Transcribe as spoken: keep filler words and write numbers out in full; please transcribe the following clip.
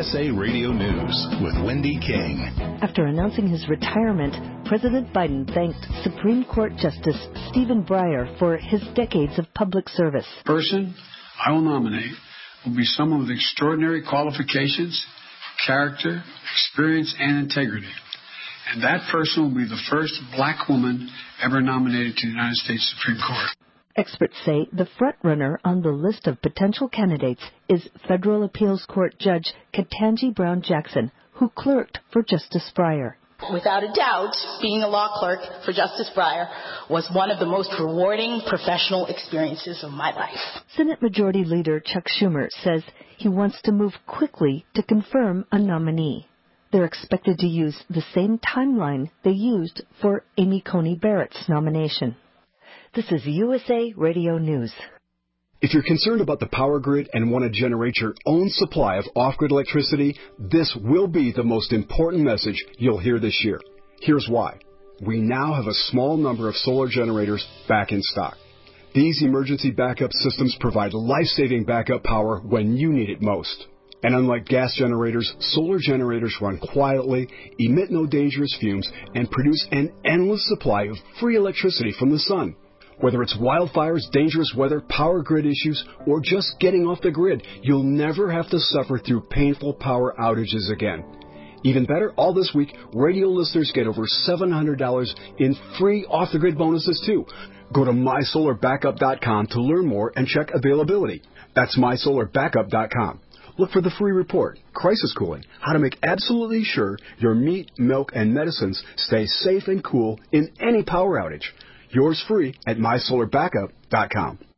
S A Radio News with Wendy King. After announcing his retirement, President Biden thanked Supreme Court Justice Stephen Breyer for his decades of public service. The person I will nominate will be someone with extraordinary qualifications, character, experience, and integrity. And that person will be the first black woman ever nominated to the United States Supreme Court. Experts say the front-runner on the list of potential candidates is Federal Appeals Court Judge Ketanji Brown Jackson, who clerked for Justice Breyer. Without a doubt, being a law clerk for Justice Breyer was one of the most rewarding professional experiences of my life. Senate Majority Leader Chuck Schumer says he wants to move quickly to confirm a nominee. They're expected to use the same timeline they used for Amy Coney Barrett's nomination. This is U S A Radio News. If you're concerned about the power grid and want to generate your own supply of off-grid electricity, this will be the most important message you'll hear this year. Here's why. We now have a small number of solar generators back in stock. These emergency backup systems provide life-saving backup power when you need it most. And unlike gas generators, solar generators run quietly, emit no dangerous fumes, and produce an endless supply of free electricity from the sun. Whether it's wildfires, dangerous weather, power grid issues, or just getting off the grid, you'll never have to suffer through painful power outages again. Even better, all this week, radio listeners get over seven hundred dollars in free off-the-grid bonuses, too. Go to my solar backup dot com to learn more and check availability. That's my solar backup dot com. Look for the free report, Crisis Cooling, how to make absolutely sure your meat, milk, and medicines stay safe and cool in any power outage. Yours free at my solar backup dot com.